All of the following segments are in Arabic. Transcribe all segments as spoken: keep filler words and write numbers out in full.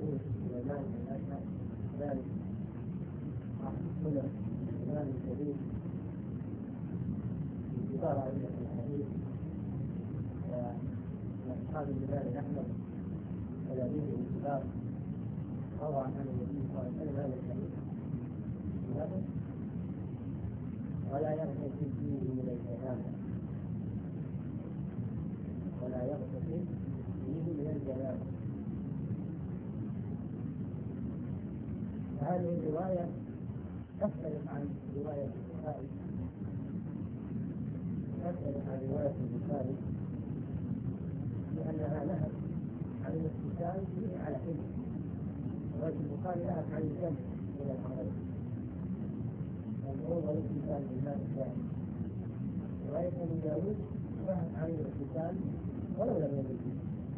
يقول سليمان بن الأشعث ذلك هنا الإمام الكبير في كبار أئمة الحديث ومن أصحاب الإمام أحمد تلاميذه الكبار روى عن النبي صلى الله عليه وسلم هذا الحديث ولا يغتسل فيه من الجنابة ولا يغتسل فيه من الجنابة. هذه الرواية تختلف عن رواية البخاري تختلف عن رواية البخاري لأنها نهت عن الاغتسال فيه على حلم، رواية البخاري نهت عن الجمع إلى الحرم الأول والاغتسال بالماء الثاني. رواية أبي داود نهت عن الاغتسال ولو لم يغتسل،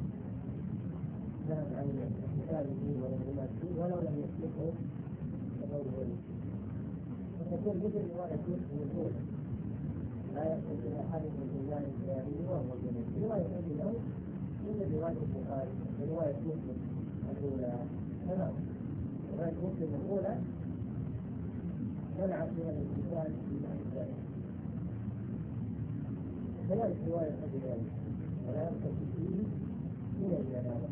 نهت عن الاغتسال فيه والانغماس فيه ولو لم يسلكه كقوله. فتكون مثل رواية مسلم الأولى لا يغتسل أحدكم بالماء الثاني وهو جنوب. رواية أبي داود مثل رواية البخاري ورواية مسلم الأولى تمام. رواية مسلم الأولى منعت من الاغتسال بالماء الثاني، كذلك رواية أبي داود ولا يغتسل فيه من الجنابة،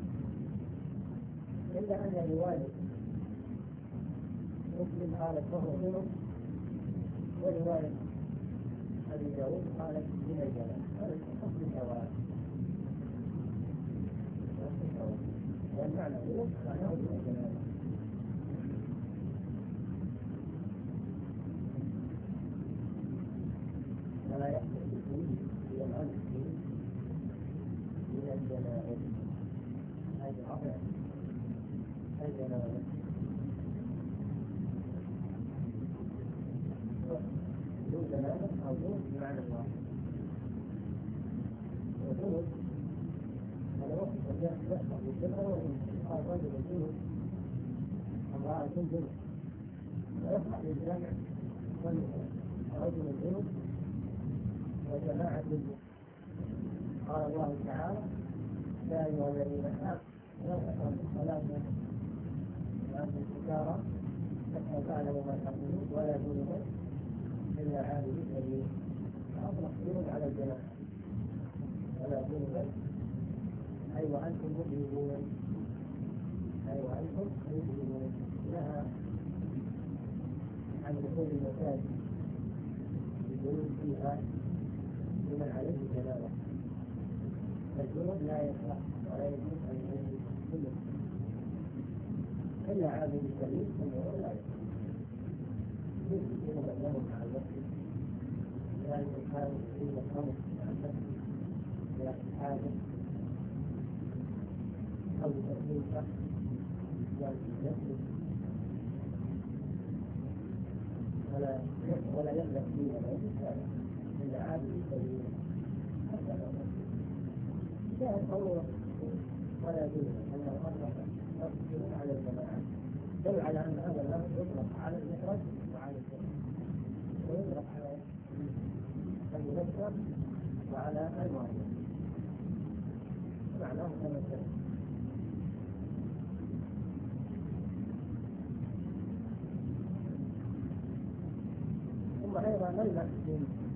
إلا أن رواية مسلم قالت وهو جنب ورواية أبي داود قالت من الجنابة. هذا حسب الأوائل والمعنى هو معناه من الجنابة. ولا يحدث فيه في الأمر من الجنابة أي عفوا الجنابة. ذو جنابة أو ذو بمعنى واحد. وجنب هذا وقت وجاء يحفظ بالجنة قال رجل جنب امرأة جنب ويصح للجمع رجل جنب وجماعة جنب. قال الله تعالى يا أيها الذين آمنوا لا تقربوا الصلاة وأنتم سكارى حتى تعلموا ما تقولون ولا جنبا إلا عابري سبيل. أطلق جنب على الجماعة ولا جنبا أي وأنتم مذنبون أي وأنتم مذنبون. نهى عن دخول المساجد الجنوب فيها لمن عليه جنابة. الجنوب لا يصلح ولا يجوز أن يجوز كله إلا عابر السبيل فهو لا يصلح. يجب أن يكون مع المسجد ذلك الحال في الخمر مع المسجد إلى الحاجة أو تأمين شخص ذلك المسجد ولا ولا يبدأ فيه ولا إلا عابر السبيل حتى لو جاء القول ولا يجوز أن يطلق نفسه على الجماعة، دل على أن هذا اللفظ يطلق على المفرد وعلى الجمع ويطلق على المذكر وعلى المؤنث معناه كما سبق. ثم أيضا ما المقصود